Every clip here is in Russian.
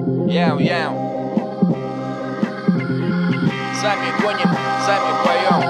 Яу-яу. Сами гоним, сами поем.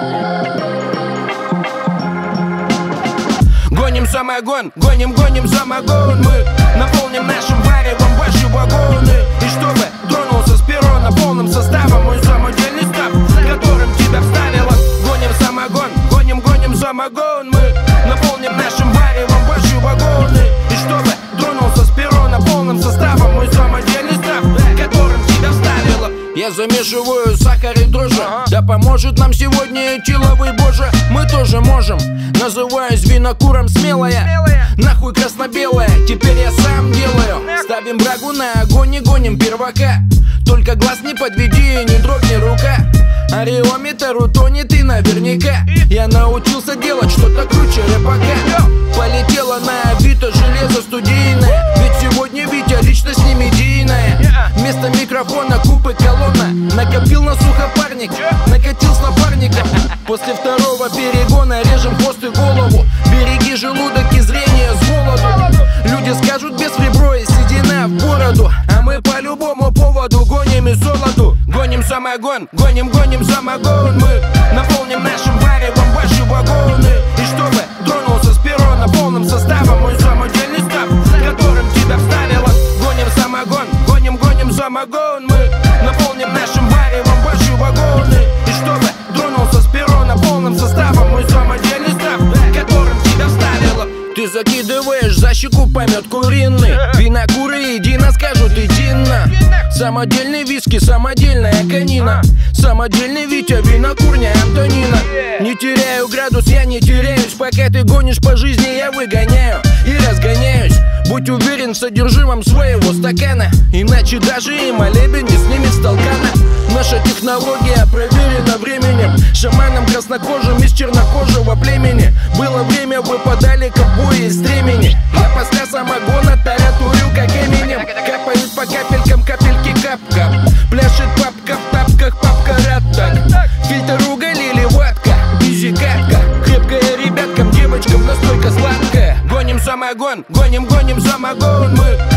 Гоним самогон, гоним самогон. Мы наполним нашим варевом ваши вагоны. И чтобы тронулся с перрона полным составом мой самодельный став, которым тебя вставило. Гоним самогон, гоним самогон. Мы наполним нашим варевом ваши вагоны. И чтобы тронулся с перрона полным составом мой самодельный став, которым тебя вставило. Я замешиваю сахар и дрожжи. Да поможет нам сегодня тиловый боже. Мы тоже можем. Называюсь винокуром смелая. Нахуй красно-белая, теперь я сам делаю. Ставим брагу на огонь и гоним первака. Только глаз не подведи, не дрогни рука. Ареометр утонет и наверняка. Я научился делать что-то круче рэпака. Полетела на Авито железо студийное. Ведь сегодня Витя личность не медийная. Вместо микрофона куб и колонна. Накопил на сухопарник, накатил с напарником. После второго перегона режем хвост и голову. Береги желудок и зрение с голоду. Люди скажут без ребро и седина в бороду. А мы по любому поводу гоним и золоту. Гоним самогон, гоним самогон. Мы наполним нашим варевом ваши вагоны. И чтобы тронулся с перрона полным составом мой самодельный став, которым тебя вставило. Гоним самогон, гоним самогон. Мы наполним нашим варевом ваши вагоны. И чтобы тронулся с перрона полным составом мой самодельный став, которым тебя вставило. Ты закидываешь за щеку помет куриный. Винокуры едино скажут едино. Самодельный виски, самодельная конина. Самодельный Витя, винокурня Антонина. Не теряю градус, я не теряюсь. Пока ты гонишь по жизни, я выгоняю и разгоняюсь. Будь уверен в содержимом своего стакана, иначе даже и молебен не снимет с толкана. Наша технология проверена временем. Шаманом краснокожим из чернокожего племени. Было время, выпадали ковбои из стремени. Я после самогона таратурю как Эминем. Капают по капелькам капельки кап-кап. Пляшет папка в тапках, папка рад-так. Фильтр уголь или ватка, изи-катка. Крепкая ребяткам, девочкам настолько сладкая. Гоним самогон, гоним самогон. Мы